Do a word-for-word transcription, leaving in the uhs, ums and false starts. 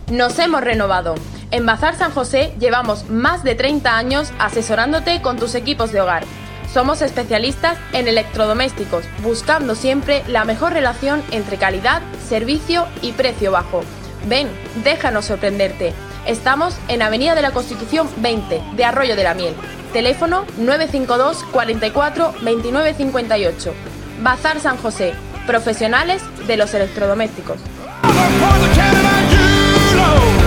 Nos hemos renovado. En Bazar San José llevamos más de treinta años asesorándote con tus equipos de hogar. Somos especialistas en electrodomésticos, buscando siempre la mejor relación entre calidad, servicio y precio bajo. Ven, déjanos sorprenderte. Estamos en Avenida de la Constitución veinte, de Arroyo de la Miel. Teléfono nueve cinco dos, cuarenta y cuatro, veintinueve cincuenta y ocho. Bazar San José, profesionales de los electrodomésticos. Know